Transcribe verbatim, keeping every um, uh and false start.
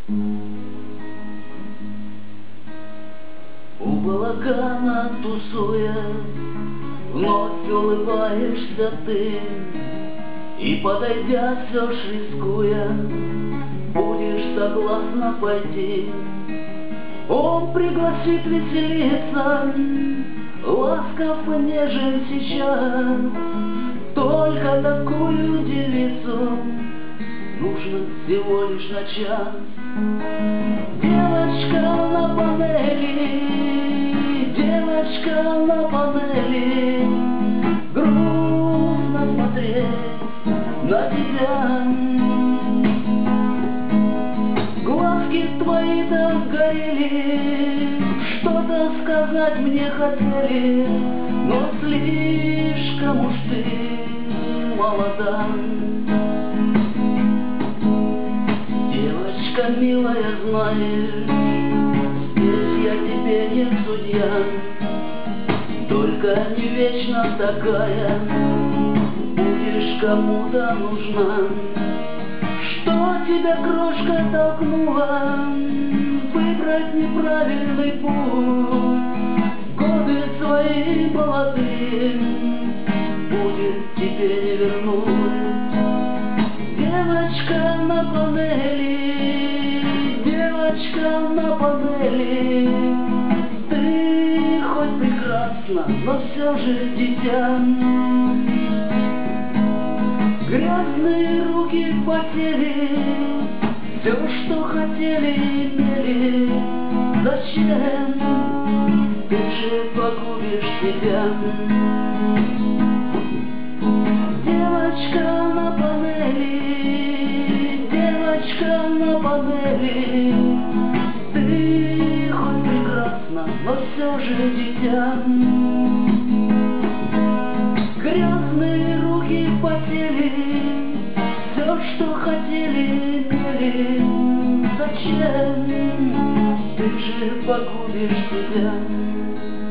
У балагана тусуя, вновь улыбаешься ты, и, подойдя, все ж рискуя, будешь согласна пойти. Он пригласит веселиться, ласков и нежен сейчас. Только такую девицу нужно всего лишь на час. Девочка на панели, девочка на панели, грустно смотреть на тебя. Глазки твои так горели, что-то сказать мне хотели, но слишком уж ты молода. Девочка милая, знаешь, здесь я тебе не судья, только не вечно такая, будешь кому-то нужна. Что тебя, крошка, толкнула выбрать неправильный путь? Годы свои молодые будет тебе не вернуть. Девочка на панели, девочка на панели, ты хоть прекрасна, но все же дитя. Грязные руки потели, все, что хотели, имели. Зачем? Ты же погубишь себя. Девочка на панели, девочка на панели, ты хоть прекрасна, но все же дитя. Грязные руки потели, все, что хотели, имели. Зачем? Ты же погубишь себя.